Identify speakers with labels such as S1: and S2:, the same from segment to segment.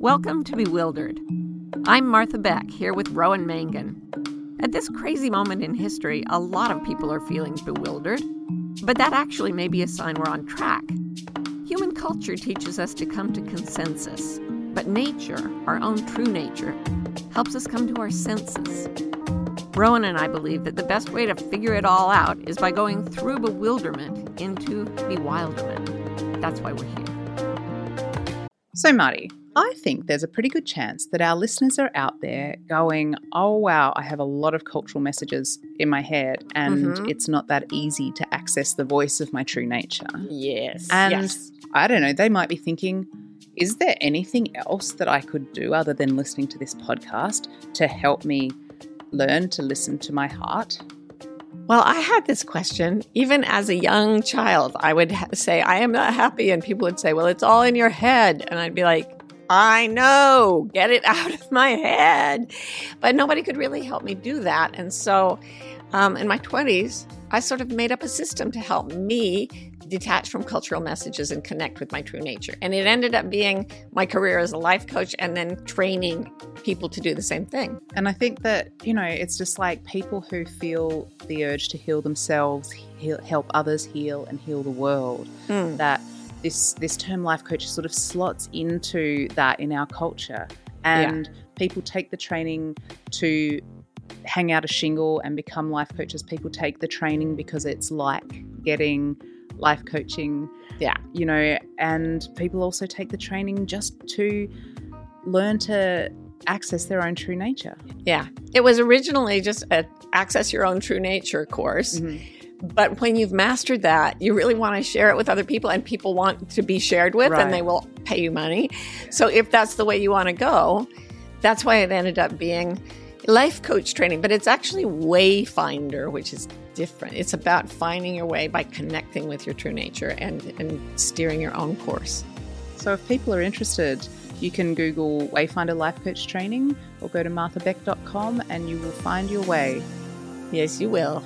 S1: Welcome to Bewildered. I'm Martha Beck, here with Rowan Mangan. At this crazy moment in history, a lot of people are feeling bewildered, but that actually may be a sign we're on track. Human culture teaches us to come to consensus, but nature, our own true nature, helps us come to our senses. Rowan and I believe that the best way to figure it all out is by going through bewilderment into bewilderment. That's why we're here.
S2: So, Marty, I think there's a pretty good chance that our listeners are out there going, oh, wow, I have a lot of cultural messages in my head and it's not that easy to access the voice of my true nature.
S1: Yes.
S2: And I don't know, they might be thinking, is there anything else that I could do other than listening to this podcast to help me learn to listen to my heart?
S1: Well, I had this question even as a young child. I would say, I am not happy. And people would say, well, it's all in your head. And I'd be like, I know, get it out of my head. But nobody could really help me do that. And so in my 20s, I sort of made up a system to help me detach from cultural messages and connect with my true nature. And it ended up being my career as a life coach and then training people to do the same thing.
S2: And I think that, you know, it's just like people who feel the urge to heal themselves, help others heal and heal the world, that this term life coach sort of slots into that in our culture. And people take the training to hang out a shingle and become life coaches. People take the training because it's like getting life coaching, you know, and people also take the training just to learn to access their own true nature.
S1: Yeah. It was originally just an Access Your Own True Nature course. But when you've mastered that, you really want to share it with other people and people want to be shared with and they will pay you money. So if that's the way you want to go, that's why it ended up being life coach training. But it's actually Wayfinder, which is different. It's about finding your way by connecting with your true nature and steering your own course.
S2: So if people are interested, you can Google Wayfinder Life Coach Training or go to marthabeck.com and you will find your way.
S1: Yes, you will.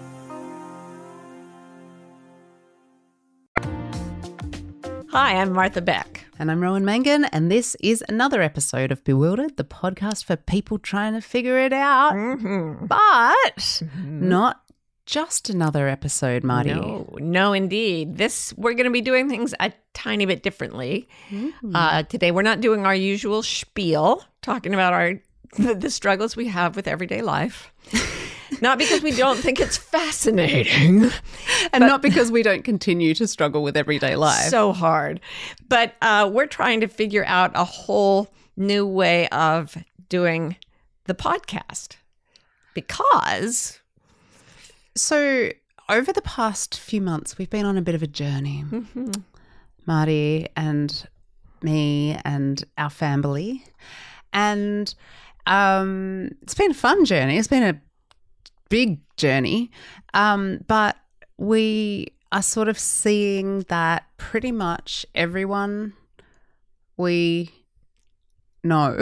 S1: Hi, I'm Martha Beck.
S2: And I'm Rowan Mangan, and this is another episode of Bewildered, the podcast for people trying to figure it out. But not just another episode, Marty.
S1: No, indeed. We're going to be doing things a tiny bit differently. Today, we're not doing our usual spiel, talking about the struggles we have with everyday life. Not because we don't think it's fascinating.
S2: And not because we don't continue to struggle with everyday life.
S1: So hard. But we're trying to figure out a whole new way of doing the podcast. Because...
S2: So over the past few months, we've been on a bit of a journey. Marty and me and our family. And it's been a fun journey. It's been a big journey. But we are sort of seeing that pretty much everyone we know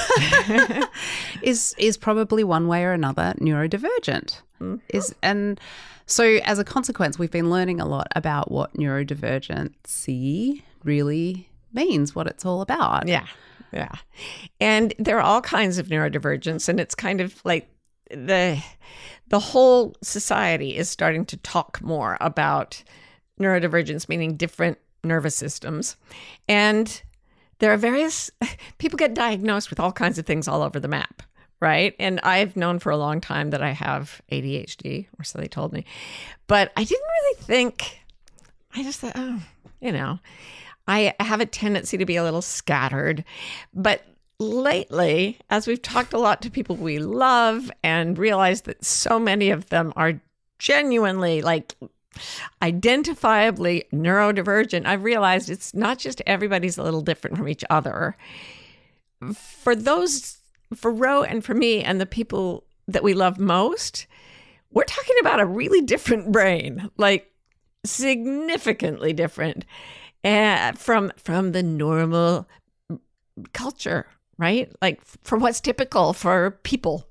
S2: is probably one way or another neurodivergent. And so as a consequence, we've been learning a lot about what neurodivergency really means, what it's all about.
S1: Yeah. And there are all kinds of neurodivergence, and it's kind of like the whole society is starting to talk more about neurodivergence, meaning different nervous systems. And there are various people get diagnosed with all kinds of things all over the map. Right. And I've known for a long time that I have ADHD, or so they told me. But I didn't really think, I just thought, I have a tendency to be a little scattered. But lately, as we've talked a lot to people we love and realized that so many of them are genuinely identifiably neurodivergent, I've realized it's not just everybody's a little different from each other. For Ro and for me and the people that we love most, we're talking about a really different brain, like significantly different from the normal culture, right? Like from what's typical for people.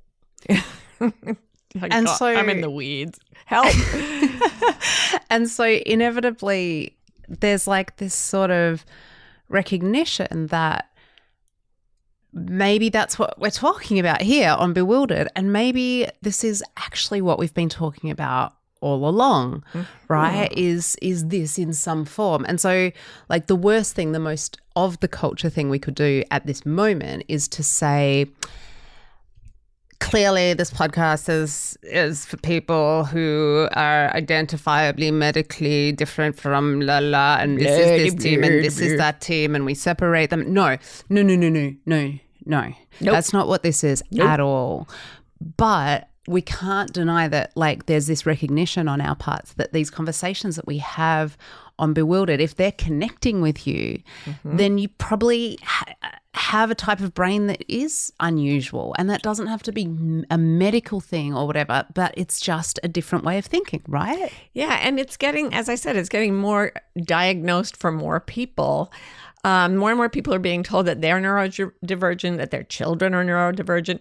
S2: And so
S1: I'm in the weeds. Help.
S2: And so inevitably there's like this sort of recognition that maybe that's what we're talking about here on Bewildered. And maybe this is actually what we've been talking about all along, right? Is this in some form? And so like the worst thing, the most of the culture thing we could do at this moment is to say, clearly this podcast is for people who are identifiably medically different from la, and this is this team and this is that team, and we separate them. No. Nope. That's not what this is at all. But we can't deny that, like, there's this recognition on our parts that these conversations that we have on Bewildered, if they're connecting with you, then you probably have a type of brain that is unusual, and that doesn't have to be a medical thing or whatever, but it's just a different way of thinking, right?
S1: Yeah, and it's getting, as I said, it's getting more diagnosed for more people. More and more people are being told that they're neurodivergent, that their children are neurodivergent.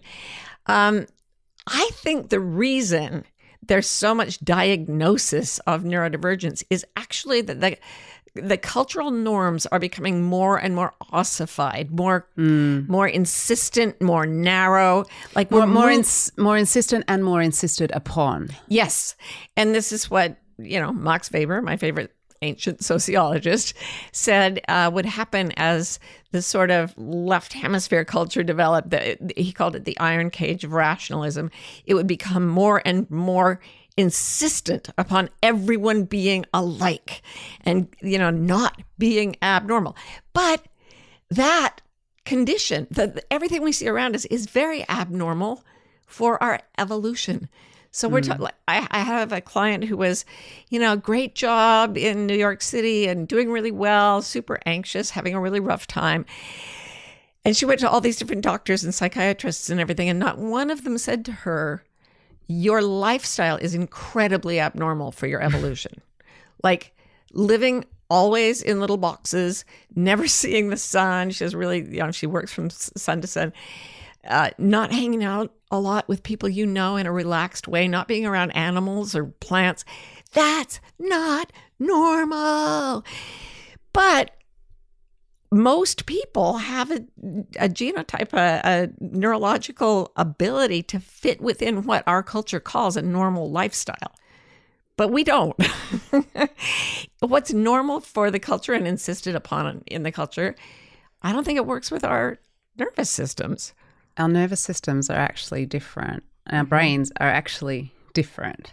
S1: I think the reason there's so much diagnosis of neurodivergence is actually that the cultural norms are becoming more and more ossified, more insistent, more narrow, like
S2: more insistent and more insisted upon.
S1: Yes, and this is what Max Weber, my favorite ancient sociologist, said would happen as the sort of left hemisphere culture developed. He called it the iron cage of rationalism. It would become more and more insistent upon everyone being alike and, not being abnormal. But that condition, that everything we see around us is very abnormal for our evolution. So we're talking. I have a client who was, great job in New York City and doing really well, super anxious, having a really rough time. And she went to all these different doctors and psychiatrists and everything, and not one of them said to her, "Your lifestyle is incredibly abnormal for your evolution." Like living always in little boxes, never seeing the sun. She has really, she works from sun to sun. Not hanging out a lot with people in a relaxed way, not being around animals or plants. That's not normal. But most people have a genotype, a neurological ability to fit within what our culture calls a normal lifestyle. But we don't. What's normal for the culture and insisted upon in the culture, I don't think it works with our nervous systems.
S2: Our nervous systems are actually different. Our brains are actually different.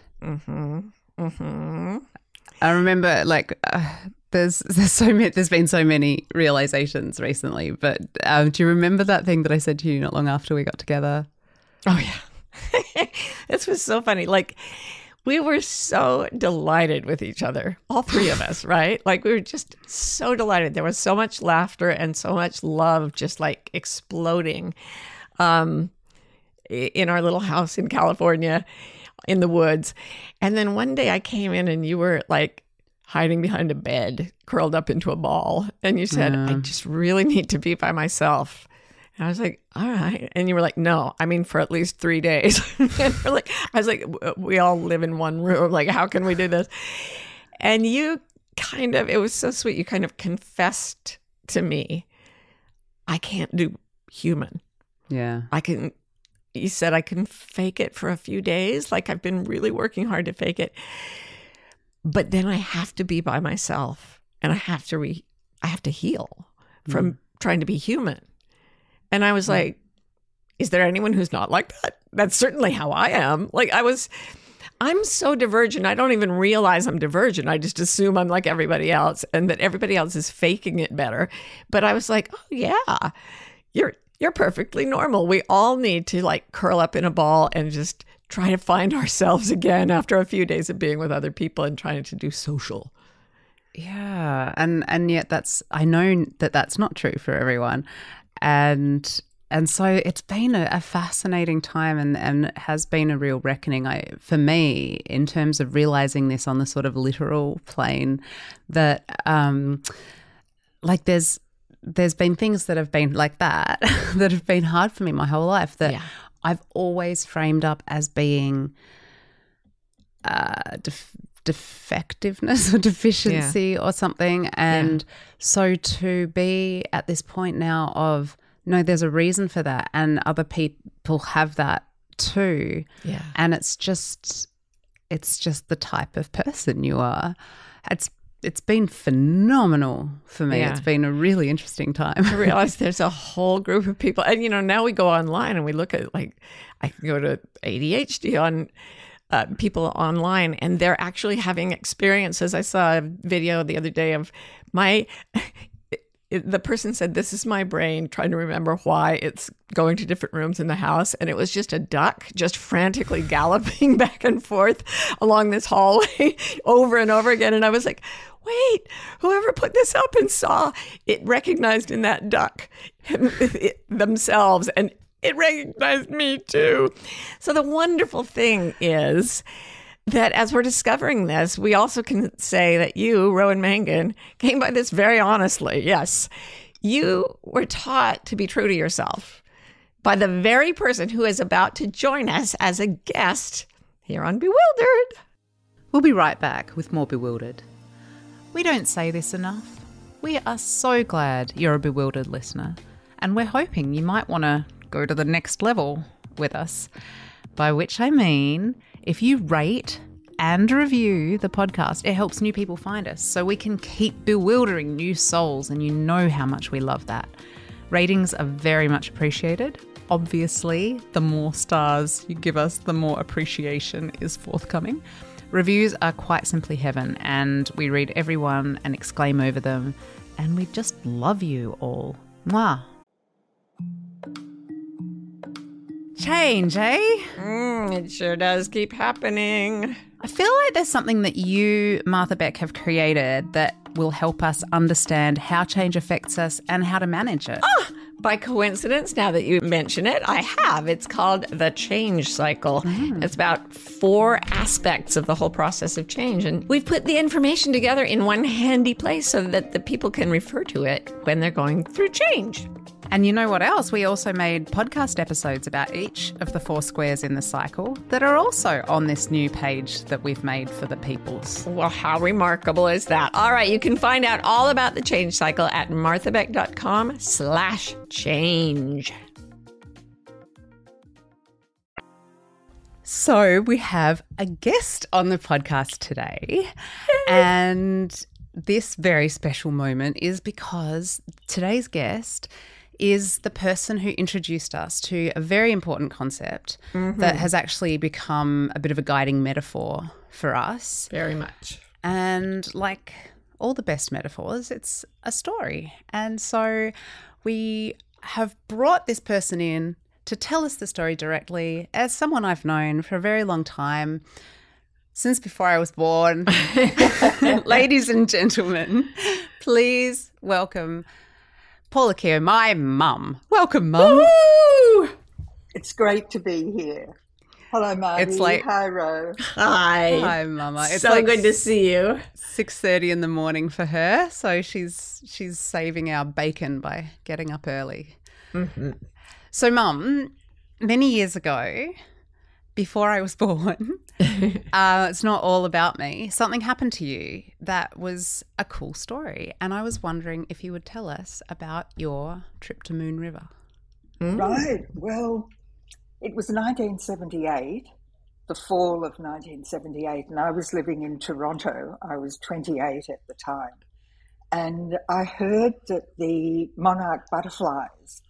S2: I remember, there's been so many realizations recently. But do you remember that thing that I said to you not long after we got together?
S1: Oh yeah, this was so funny. Like, we were so delighted with each other, all three of us, right? Like, we were just so delighted. There was so much laughter and so much love, just like exploding. In our little house in California in the woods. And then one day I came in and you were like hiding behind a bed, curled up into a ball. And you said, I just really need to be by myself. And I was like, all right. And you were like, no, I mean, for at least 3 days. And I was like, we all live in one room. Like, how can we do this? And you it was so sweet. You kind of confessed to me, I can't do human.
S2: Yeah.
S1: You said I can fake it for a few days. Like, I've been really working hard to fake it. But then I have to be by myself and I have to heal from trying to be human. And I was like, is there anyone who's not like that? That's certainly how I am. Like, I'm so divergent. I don't even realize I'm divergent. I just assume I'm like everybody else and that everybody else is faking it better. But I was like, oh yeah, you're perfectly normal. We all need to like curl up in a ball and just try to find ourselves again after a few days of being with other people and trying to do social.
S2: Yeah. And yet I know that's not true for everyone. And so it's been a fascinating time and has been a real reckoning for me in terms of realizing this on the sort of literal plane that there's been things that have been like that that have been hard for me my whole life that I've always framed up as being defectiveness or deficiency or something. And so to be at this point now of No, there's a reason for that, and other people have that too.
S1: Yeah.
S2: And it's just the type of person you are. It's been phenomenal for me.
S1: Yeah.
S2: It's been a really interesting time.
S1: I realize there's a whole group of people. And, now we go online and we look at, like, I can go to ADHD on people online, and they're actually having experiences. I saw a video the other day of the person said, this is my brain trying to remember why it's going to different rooms in the house. And it was just a duck just frantically galloping back and forth along this hallway over and over again. And I was like, wait, whoever put this up and saw it recognized in that duck themselves, and it recognized me too. So the wonderful thing is that as we're discovering this, we also can say that you, Rowan Mangan, came by this very honestly. Yes, you were taught to be true to yourself by the very person who is about to join us as a guest here on Bewildered.
S2: We'll be right back with more Bewildered. We don't say this enough. We are so glad you're a Bewildered listener, and we're hoping you might want to go to the next level with us, by which I mean if you rate and review the podcast, it helps new people find us so we can keep bewildering new souls, and you know how much we love that. Ratings are very much appreciated. Obviously, the more stars you give us, the more appreciation is forthcoming. Reviews are quite simply heaven, and we read every one and exclaim over them, and we just love you all. Mwah. Change, eh?
S1: It sure does keep happening.
S2: I feel like there's something that you, Martha Beck, have created that will help us understand how change affects us and how to manage it.
S1: By coincidence, now that you mention it, I have. It's called The Change Cycle. It's about 4 aspects of the whole process of change. And we've put the information together in one handy place so that the people can refer to it when they're going through change.
S2: And you know what else? We also made podcast episodes about each of the 4 squares in the cycle that are also on this new page that we've made for the peoples.
S1: Well, how remarkable is that? All right, you can find out all about the change cycle at marthabeck.com/change.
S2: So we have a guest on the podcast today, and this very special moment is because today's guest is the person who introduced us to a very important concept that has actually become a bit of a guiding metaphor for us.
S1: Very much.
S2: And like all the best metaphors, it's a story. And so we have brought this person in to tell us the story directly as someone I've known for a very long time, since before I was born. Ladies and gentlemen, please welcome Paula Keogh, my mum. Welcome, Mum.
S3: Woo! It's great to be here. Hello, Marty.
S2: It's like,
S3: hi, Ro.
S1: Hi,
S2: Mama. It's
S1: so
S2: like
S1: good to see you.
S2: 6:30 in the morning for her, so she's saving our bacon by getting up early. So, Mum, many years ago, before I was born, it's not all about me, something happened to you that was a cool story, and I was wondering if you would tell us about your trip to Moon River.
S3: Right. Well, it was 1978, the fall of 1978, and I was living in Toronto. I was 28 at the time. And I heard that the monarch butterflies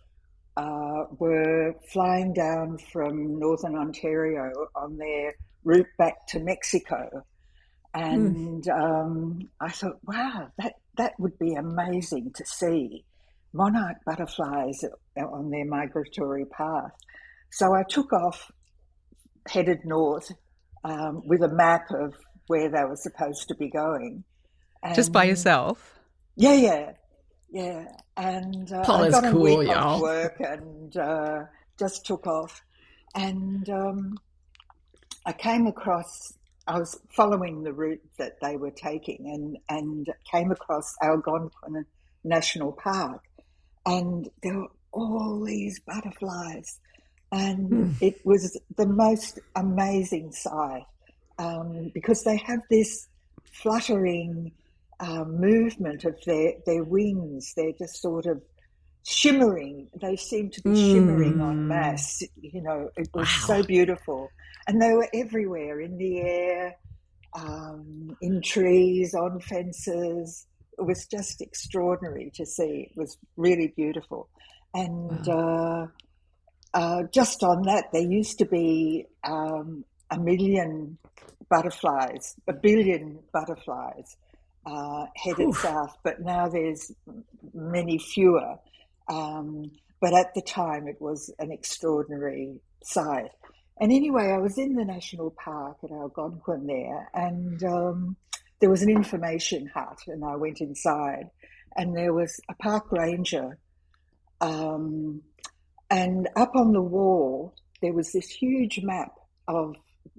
S3: were flying down from northern Ontario on their route back to Mexico. And I thought, wow, that would be amazing to see, monarch butterflies on their migratory path. So I took off, headed north with a map of where they were supposed to be going. And
S2: just by yourself?
S3: Yeah. And I got a week off work and just took off. And I came across, I was following the route that they were taking and came across Algonquin National Park. And there were all these butterflies. And it was the most amazing sight because they have this fluttering movement of their wings. They're just sort of shimmering. They seemed to be shimmering en masse. You know, it was so beautiful. And they were everywhere, in the air, in trees, on fences. It was just extraordinary to see. It was really beautiful. And just on that, there used to be a million butterflies, a billion butterflies headed south, but now there's many fewer. But at the time, it was an extraordinary sight. And anyway, I was in the national park at Algonquin there, and there was an information hut, and I went inside, and there was a park ranger, and up on the wall there was this huge map of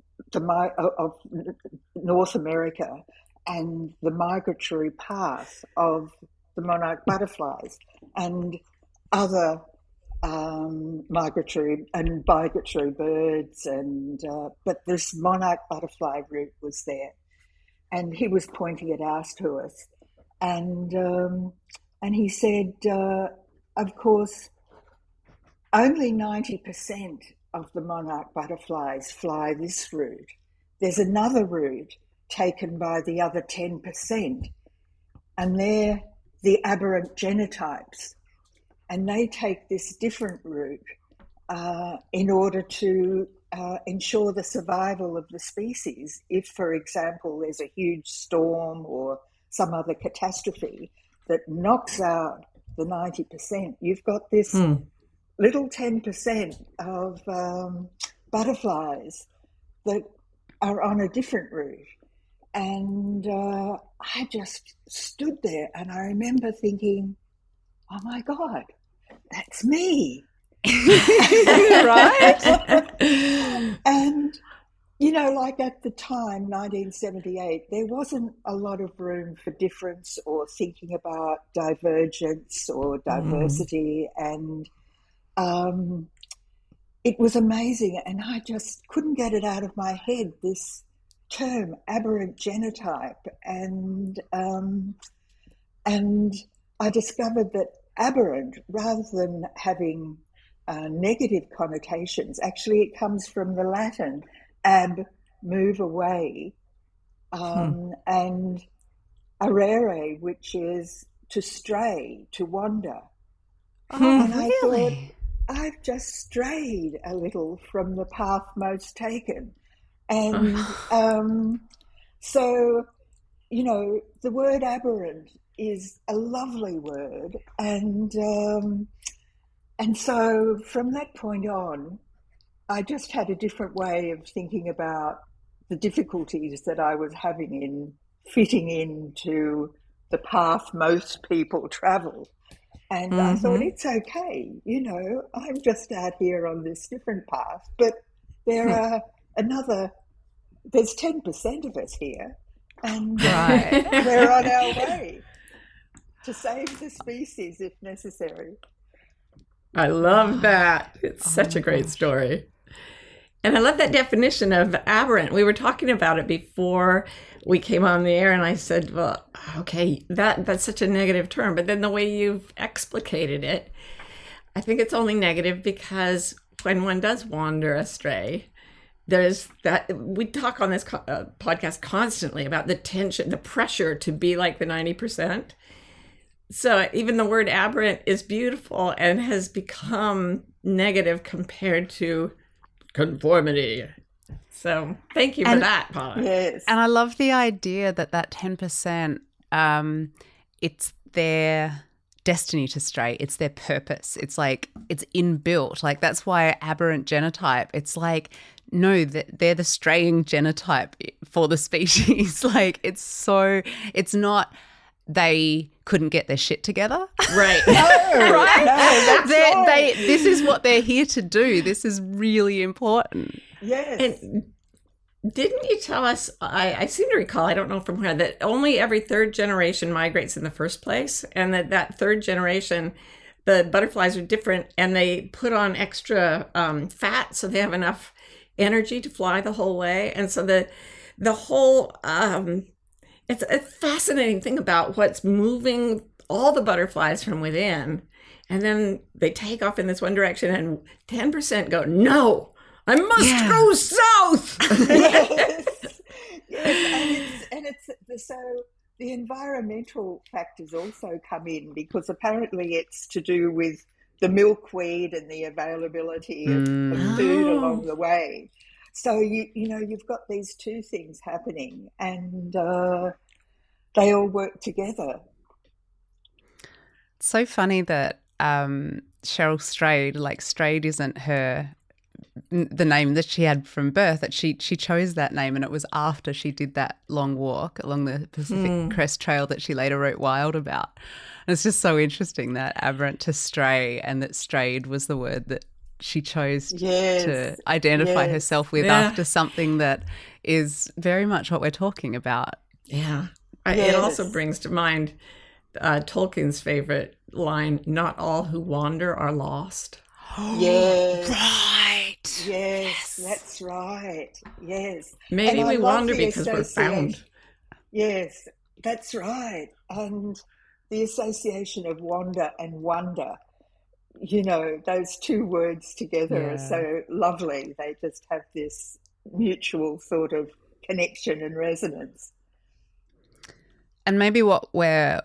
S3: North America and the migratory path of the monarch butterflies and other migratory and migratory birds, and but this monarch butterfly route was there, and he was pointing it out to us, and he said, of course, only 90% of the monarch butterflies fly this route. There's another route taken by the other 10%, and they're the aberrant genotypes. And they take this different route in order to ensure the survival of the species. If, for example, there's a huge storm or some other catastrophe that knocks out the 90%, you've got this little 10% of butterflies that are on a different route. And I just stood there, and I remember thinking, oh my God, that's me.
S1: Right?
S3: And, you know, like at the time, 1978, there wasn't a lot of room for difference or thinking about divergence or diversity. And it was amazing. And I just couldn't get it out of my head, this term, aberrant genotype. And I discovered that aberrant, rather than having negative connotations, actually it comes from the Latin ab, move away, and arere, which is to stray, to wander. And I thought, I've just strayed a little from the path most taken. And so, you know, the word aberrant is a lovely word, and so from that point on, I just had a different way of thinking about the difficulties that I was having in fitting into the path most people travel. And I thought, it's okay, you know, I'm just out here on this different path, but there are there's 10% of us here, and we're on our way to save the species if necessary.
S1: I love that. It's such a great story. And I love that definition of aberrant. We were talking about it before we came on the air, and I said, well, okay, that's such a negative term. But then the way you've explicated it, I think it's only negative because when one does wander astray, there's that. We talk on this podcast constantly about the tension, the pressure to be like the 90%. So even the word aberrant is beautiful and has become negative compared to conformity. So thank you for that, Paula.
S3: Yes.
S2: And I love the idea that 10%, it's their destiny to stray. It's their purpose. It's like, it's inbuilt. Like, that's why aberrant genotype, it's like, no, they're the straying genotype for the species. Like, it's not they couldn't get their shit together.
S1: Right.
S3: No,
S2: right?
S3: No, that's right.
S2: This is what they're here to do. This is really important.
S3: Yes.
S1: And didn't you tell us, I seem to recall, I don't know from where, that only every third generation migrates in the first place, and that third generation, the butterflies are different, and they put on extra fat so they have enough energy to fly the whole way. And so the whole... it's a fascinating thing about what's moving all the butterflies from within, and then they take off in this one direction, and 10% go, no, I must go south.
S3: Yes, yes, and it's so the environmental factors also come in, because apparently it's to do with the milkweed and the availability of food along the way. So you've got these two things happening, and they all work together.
S2: It's so funny that Cheryl Strayed, like Strayed isn't the name that she had from birth, that she chose that name, and it was after she did that long walk along the Pacific Crest Trail that she later wrote Wild about. And it's just so interesting that aberrant to stray, and that strayed was the word that she chose to identify herself with after something that is very much what we're talking about.
S1: Yeah. It also brings to mind Tolkien's favorite line, not all who wander are lost.
S3: Yes.
S1: Right.
S3: Yes, that's right. Yes.
S1: Maybe we wander because we're found.
S3: Yes, that's right. And the association of wander and wonder, those two words together are so lovely. They just have this mutual sort of connection and resonance.
S2: And maybe what we're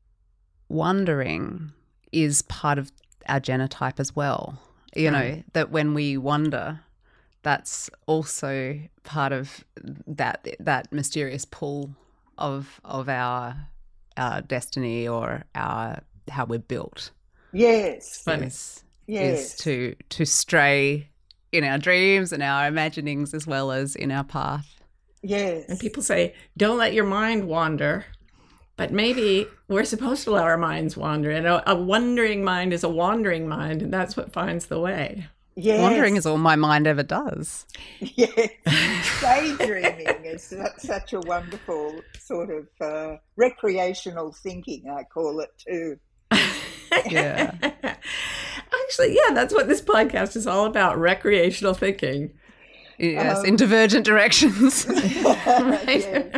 S2: wondering is part of our genotype as well. That when we wonder, that's also part of that mysterious pull of our destiny, or how we're built.
S3: Yes.
S1: Funny.
S2: Is to stray in our dreams and our imaginings as well as in our path.
S3: Yes.
S1: And people say, don't let your mind wander. But maybe we're supposed to let our minds wander. And a wandering mind is a wandering mind, and that's what finds the way.
S3: Yes.
S2: Wandering is all my mind ever does.
S3: Yes. Daydreaming is such a wonderful sort of recreational thinking, I call it too.
S2: Yeah.
S1: Actually, that's what this podcast is all about, recreational thinking.
S2: Yes, in divergent directions.
S1: Right?
S3: Yes.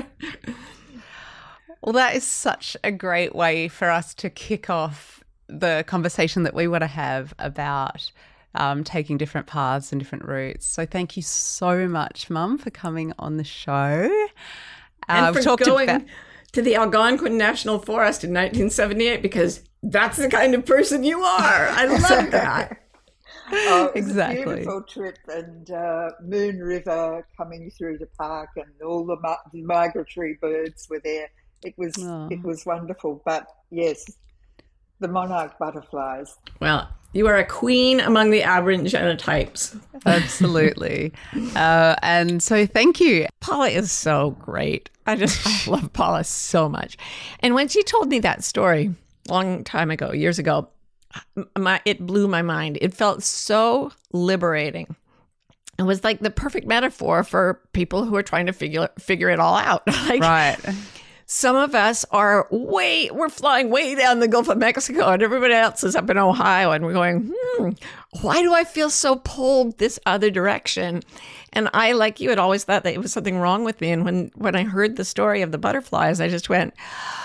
S2: Well, that is such a great way for us to kick off the conversation that we want to have about taking different paths and different routes. So thank you so much, Mum, for coming on the show.
S1: And for going to the Algonquin National Forest in 1978, because that's the kind of person you are. I love that.
S3: Oh, it was
S2: Exactly.
S3: a beautiful trip, and Moon River coming through the park, and all the migratory birds were there. It was wonderful. But yes, the monarch butterflies.
S1: Well, you are a queen among the aberrant genotypes.
S2: Absolutely. And so thank you.
S1: Paula is so great. I love Paula so much. And when she told me that story long time ago, years ago, it blew my mind. It felt so liberating. It was like the perfect metaphor for people who are trying to figure it all out.
S2: Right.
S1: Some of us we're flying way down the Gulf of Mexico, and everybody else is up in Ohio, and we're going, why do I feel so pulled this other direction? And I, like you, had always thought that it was something wrong with me. And when I heard the story of the butterflies, I just went,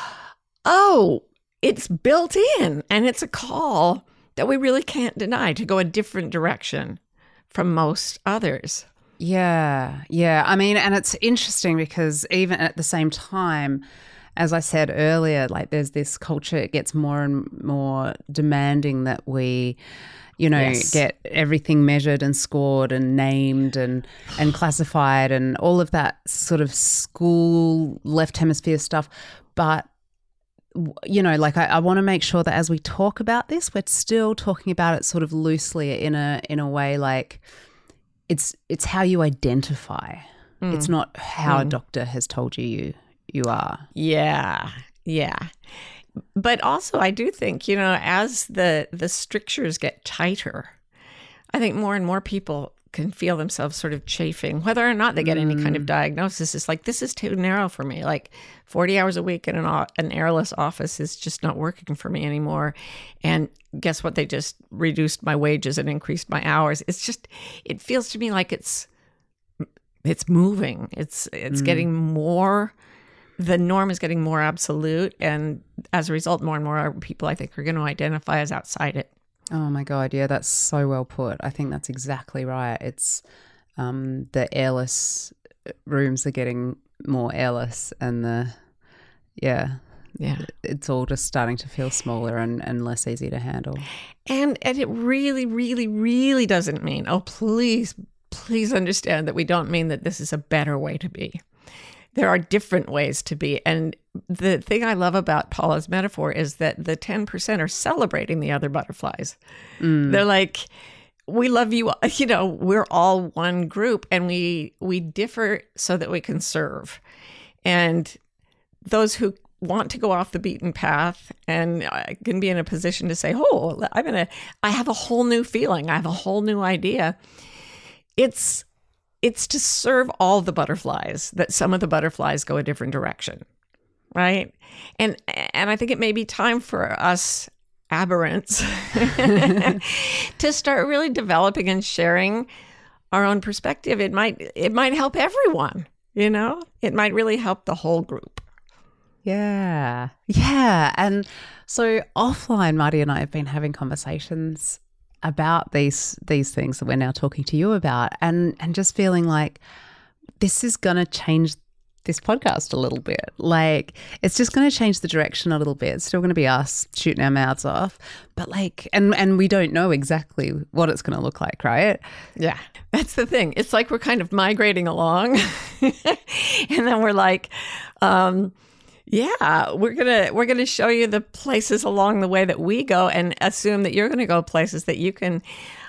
S1: oh, it's built in, and it's a call that we really can't deny to go a different direction from most others.
S2: Yeah. I mean, and it's interesting because even at the same time, as I said earlier, like there's this culture, it gets more and more demanding that we, get everything measured and scored and named and classified and all of that sort of school left hemisphere stuff. But I want to make sure that as we talk about this, we're still talking about it sort of loosely in a way like it's how you identify. It's not how a doctor has told you are.
S1: Yeah. But also I do think, as the strictures get tighter, I think more and more people can feel themselves sort of chafing, whether or not they get any kind of diagnosis. It's like, this is too narrow for me. Like 40 hours a week in an airless office is just not working for me anymore. And guess what? They just reduced my wages and increased my hours. It feels to me like it's moving. It's getting more the norm is getting more absolute, and as a result, more and more people, I think, are going to identify as outside it.
S2: Oh my God, yeah, that's so well put. I think that's exactly right. It's the airless rooms are getting more airless, and it's all just starting to feel smaller and less easy to handle.
S1: And it really, really, really doesn't mean, please understand that we don't mean that this is a better way to be. There are different ways to be. And the thing I love about Paula's metaphor is that the 10% are celebrating the other butterflies. They're like, we love you. We're all one group, and we differ so that we can serve. And those who want to go off the beaten path and can be in a position to say, I have a whole new feeling. I have a whole new idea. It's to serve all the butterflies, that some of the butterflies go a different direction, right? And I think it may be time for us aberrants to start really developing and sharing our own perspective. It might help everyone, It might really help the whole group.
S2: Yeah. And so offline, Marty and I have been having conversations about these things that we're now talking to you about, and just feeling like this is going to change this podcast a little bit. Like, it's just going to change the direction a little bit. It's still going to be us shooting our mouths off, but and we don't know exactly what it's going to look like, right?
S1: Yeah, that's the thing. It's like we're kind of migrating along and then we're like, we're gonna show you the places along the way that we go, and assume that you're gonna go places that you can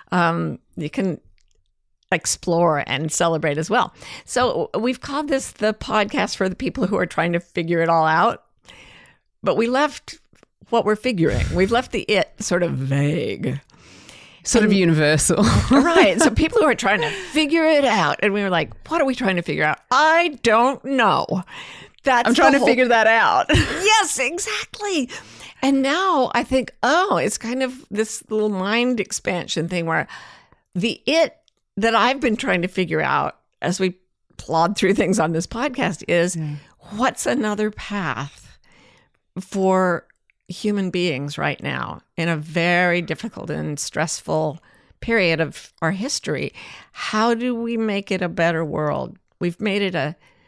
S1: explore and celebrate as well. So we've called this the podcast for the people who are trying to figure it all out, but we left what we're figuring. We've left the it sort of vague.
S2: Sort of universal.
S1: Right. So people who are trying to figure it out, and we were like, what are we trying to figure out? I don't know. I'm
S2: trying to figure that out.
S1: Yes, exactly. And now I think, it's kind of this little mind expansion thing where the it that I've been trying to figure out as we plod through things on this podcast is what's another path for human beings right now in a very difficult and stressful period of our history? How do we make it a better world? We've made it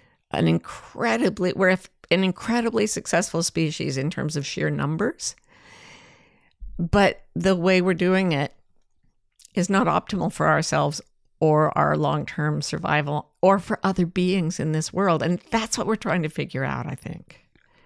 S1: we're an incredibly successful species in terms of sheer numbers, but the way we're doing it is not optimal for ourselves or our long-term survival or for other beings in this world. And that's what we're trying to figure out, I think.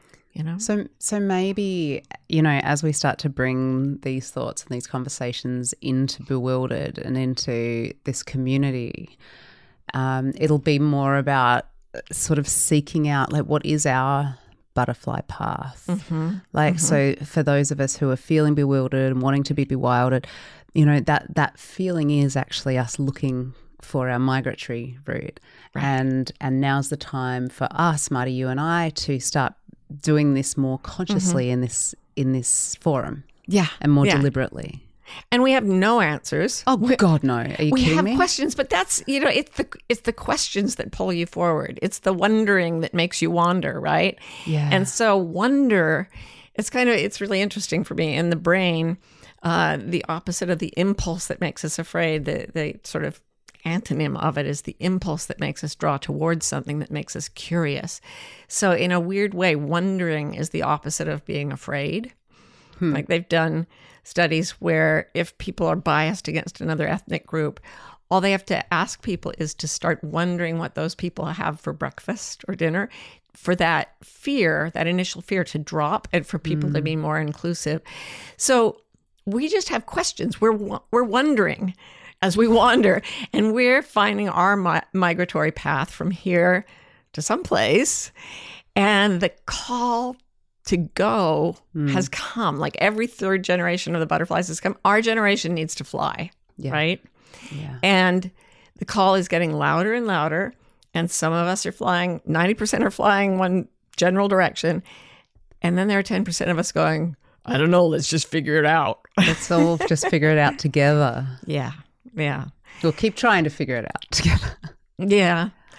S2: So maybe, as we start to bring these thoughts and these conversations into Bewildered and into this community, it'll be more about sort of seeking out, like, what is our butterfly path? So for those of us who are feeling bewildered and wanting to be bewildered, that feeling is actually us looking for our migratory route. Right. And now's the time for us, Marty, you and I, to start doing this more consciously in this forum.
S1: Yeah.
S2: And more deliberately.
S1: And we have no answers.
S2: Oh, God, no. Are you kidding me?
S1: We have questions, but that's, it's the questions that pull you forward. It's the wondering that makes you wander, right?
S2: Yeah.
S1: And so wonder, it's really interesting for me. In the brain, the opposite of the impulse that makes us afraid, the sort of antonym of it is the impulse that makes us draw towards something, that makes us curious. So in a weird way, wondering is the opposite of being afraid. Like, they've done studies where if people are biased against another ethnic group, all they have to ask people is to start wondering what those people have for breakfast or dinner, for that fear, that initial fear, to drop, and for people to be more inclusive. So we just have questions. We're wondering as we wander, and we're finding our migratory path from here to someplace. And the call to go has come. Like, every third generation of the butterflies has come. Our generation needs to fly, right?
S2: Yeah.
S1: And the call is getting louder and louder. And some of us are flying, 90% are flying one general direction. And then there are 10% of us going, I don't know, let's just figure it out.
S2: Let's all just figure it out together.
S1: Yeah.
S2: We'll keep trying to figure it out together.
S1: Yeah.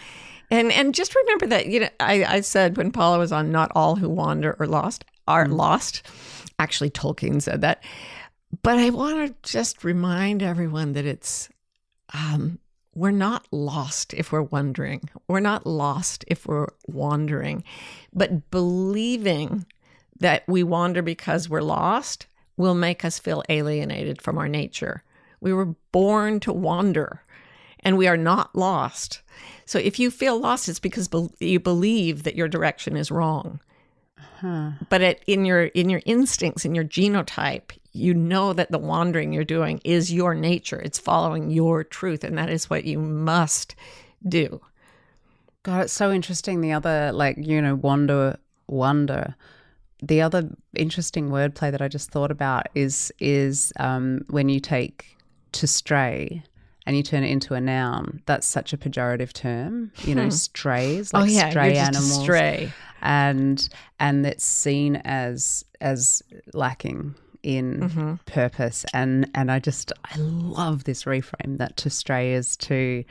S1: And just remember that, I said when Paula was on, not all who wander or lost are lost. Actually, Tolkien said that. But I want to just remind everyone that it's, we're not lost if we're wondering. We're not lost if we're wandering. But believing that we wander because we're lost will make us feel alienated from our nature. We were born to wander, and we are not lost. So if you feel lost, it's because you believe that your direction is wrong. But in your instincts, in your genotype, you know that the wandering you're doing is your nature. It's following your truth, and that is what you must do.
S2: God, it's so interesting. The other, wander. The other interesting wordplay that I just thought about is when you take to stray and you turn it into a noun. That's such a pejorative term. Strays, stray
S1: you're just
S2: animals,
S1: a stray,
S2: and it's seen as lacking in purpose. And I love this reframe that to stray is to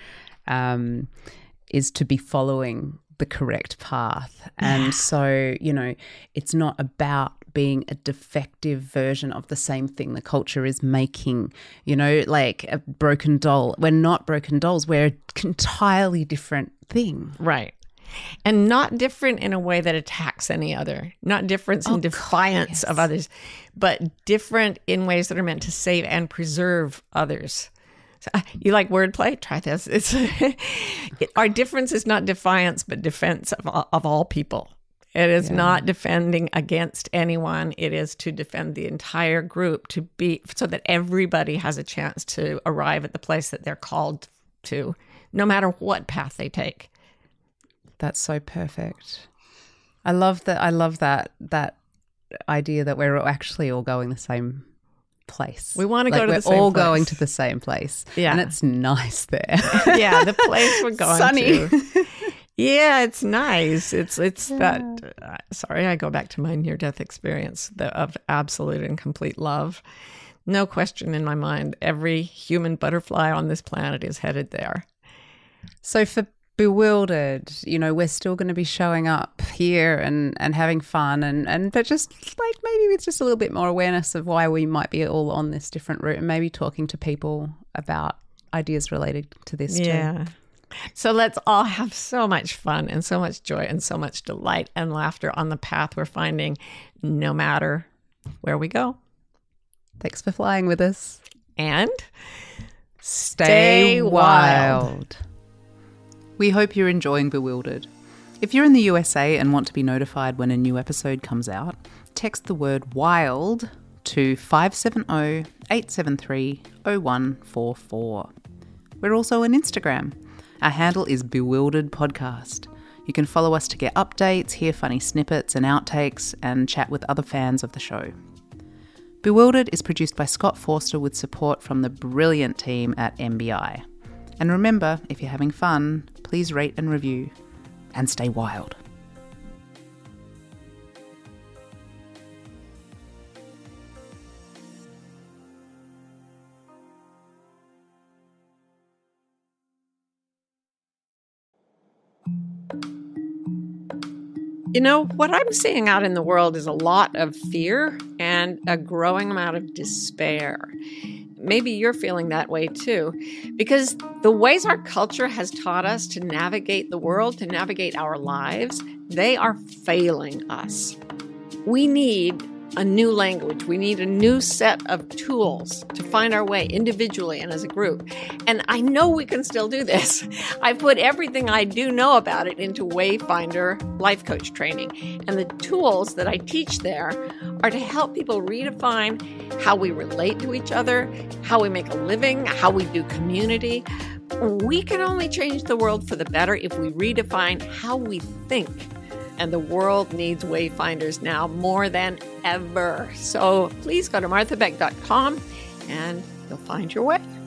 S2: be following the correct path. And so, it's not about being a defective version of the same thing the culture is making, like a broken doll. We're not broken dolls. We're an entirely different thing.
S1: Right. And not different in a way that attacks any other, not different in defiance of others, but different in ways that are meant to save and preserve others. So, you like wordplay? Try this. Our difference is not defiance, but defense of all people. It is not defending against anyone. It is to defend the entire group, so that everybody has a chance to arrive at the place that they're called to, no matter what path they take.
S2: That's so perfect. I love that idea that we're actually all going the same place.
S1: We want to go to the same place.
S2: We're all going to the same place.
S1: Yeah.
S2: And it's nice there.
S1: Yeah, the place we're going
S2: Sunny.
S1: to. Yeah, it's nice. It's that, sorry, I go back to my near-death experience of absolute and complete love. No question in my mind, every human butterfly on this planet is headed there.
S2: So for Bewildered, we're still going to be showing up here and having fun but just like maybe with just a little bit more awareness of why we might be all on this different route, and maybe talking to people about ideas related to this too.
S1: So let's all have so much fun and so much joy and so much delight and laughter on the path we're finding, no matter where we go.
S2: Thanks for flying with us.
S1: And
S2: stay wild. We hope you're enjoying Bewildered. If you're in the USA and want to be notified when a new episode comes out, text the word WILD to 570-873-0144. We're also on Instagram. Our handle is Bewildered Podcast. You can follow us to get updates, hear funny snippets and outtakes, and chat with other fans of the show. Bewildered is produced by Scott Forster with support from the brilliant team at MBI. And remember, if you're having fun, please rate and review, and stay wild.
S1: What I'm seeing out in the world is a lot of fear and a growing amount of despair. Maybe you're feeling that way too, because the ways our culture has taught us to navigate the world, to navigate our lives, they are failing us. We need a new language. We need a new set of tools to find our way individually and as a group. And I know we can still do this. I put everything I do know about it into Wayfinder life coach training. And the tools that I teach there are to help people redefine how we relate to each other, how we make a living, how we do community. We can only change the world for the better if we redefine how we think. And the world needs Wayfinders now more than ever. So please go to marthabeck.com and you'll find your way.